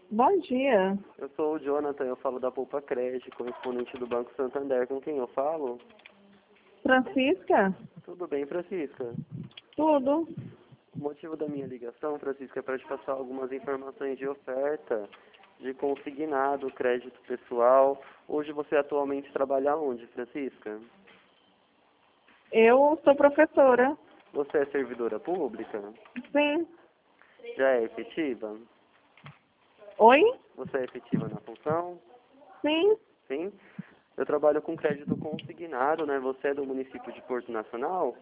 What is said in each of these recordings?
Bom dia. Eu sou o Jonathan, eu falo da Poupa Crédito, correspondente do Banco Santander. Com quem eu falo? Francisca? Tudo bem, Francisca? Tudo. O motivo da minha ligação, Francisca, é para te passar algumas informações de oferta, de consignado, crédito pessoal. Hoje você atualmente trabalha onde, Francisca? Eu sou professora. Você é servidora pública? Sim. Já é efetiva? Oi? Você é efetiva na função? Sim. Sim. Eu trabalho com crédito consignado, né? Você é do município de Porto Nacional?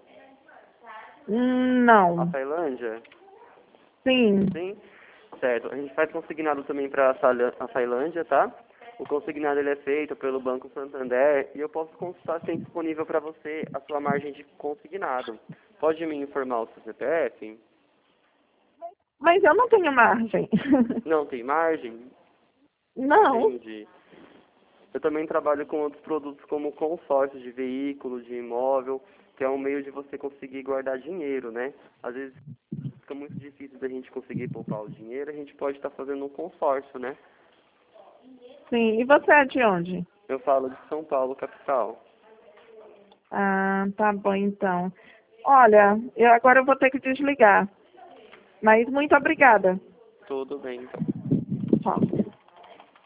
A Não. Tailândia? Sim. Sim. Certo. A gente faz consignado também para a Tailândia, tá? O consignado ele é feito pelo Banco Santander e eu posso consultar se tem disponível para você a sua margem de consignado. Pode me informar o seu CPF? Mas eu não tenho margem. Não tem margem? Não. Entendi. Eu também trabalho com outros produtos como consórcio de veículo, de imóvel, que é um meio de você conseguir guardar dinheiro, né? Às vezes fica muito difícil da gente conseguir poupar o dinheiro, a gente pode estar fazendo um consórcio, né? Sim. E você é de onde? Eu falo de São Paulo, capital. Ah, tá bom então. Olha, agora eu vou ter que desligar. Mas muito obrigada. Tudo bem, então. Tchau.